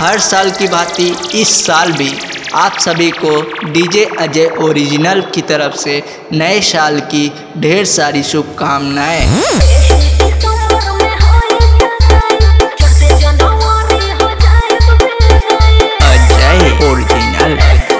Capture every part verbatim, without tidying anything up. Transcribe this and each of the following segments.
हर साल की भांति इस साल भी आप सभी को डीजे अजय ओरिजिनल की तरफ से नए साल की ढेर सारी शुभकामनाएं। Ajay original.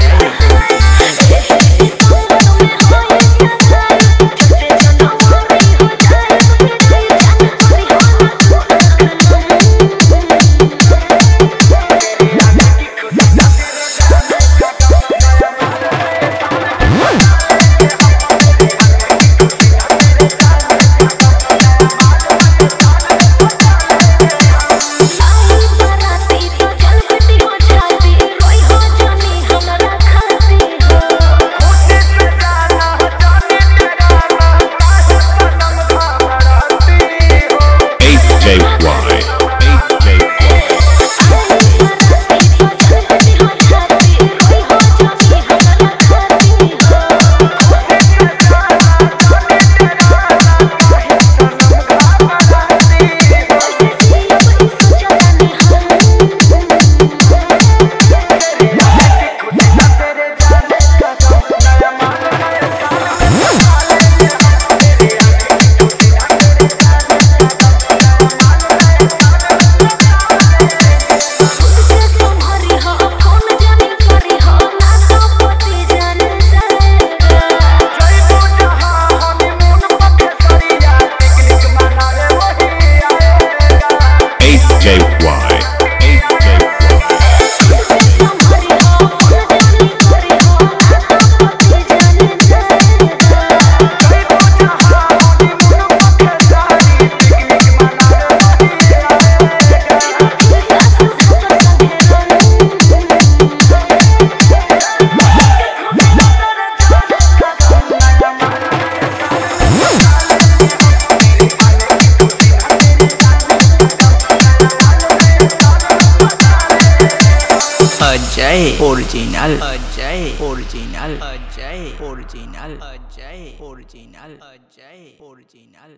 Ajay original. Ajay original. Ajay original. Ajay original. Ajay original.